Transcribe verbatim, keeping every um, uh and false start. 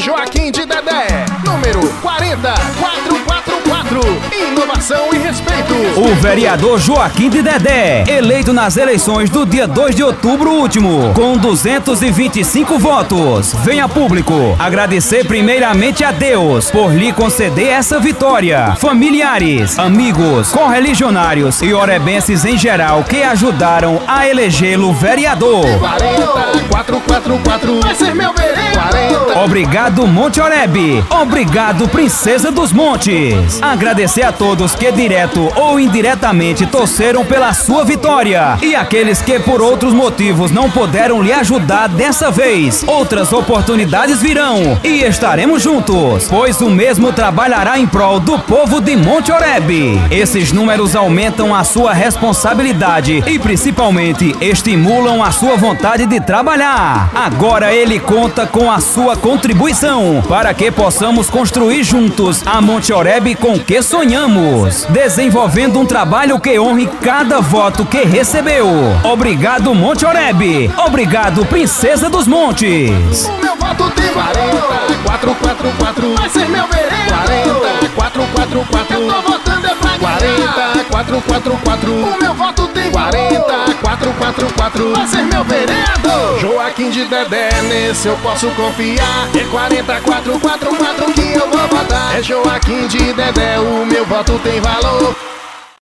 Joaquim de Dedé, número quarenta, quatro quatro quatro. Inovação e respeito. O vereador Joaquim de Dedé, eleito nas eleições do dia dois de outubro último, com duzentos e vinte e cinco votos. Venha público agradecer primeiramente a Deus por lhe conceder essa vitória. Familiares, amigos, correligionários e orebenses em geral que ajudaram a elegê-lo vereador. quarenta, quatro quatro quatro. Vai ser meu vereador. Obrigado, Monte Oreb. Obrigado, Princesa dos Montes. Agradecer a todos que direto ou indiretamente torceram pela sua vitória e aqueles que por outros motivos não puderam lhe ajudar dessa vez. Outras oportunidades virão e estaremos juntos, pois o mesmo trabalhará em prol do povo de Monte Oreb. Esses números aumentam a sua responsabilidade e principalmente estimulam a sua vontade de trabalhar. Agora ele conta com a sua contribuição para que possamos construir juntos a Monte Oreb com que sonhamos, desenvolvendo um trabalho que honre cada voto que recebeu. Obrigado, Monte Oreb. Obrigado, Princesa dos Montes. O meu voto tem quarenta, quatro quatro quatro. Vai ser meu vereador. quarenta, quatro quatro quatro. Eu tô votando é pra quarenta, quatro quatro quatro. O meu voto tem quarenta, quatro quatro quatro. Vai ser meu vereador. Joaquim de Dedé, nesse eu posso confiar. É quarenta, quatro quatro quatro que eu vou votar. É Joaquim de Dedé, o meu voto tem valor.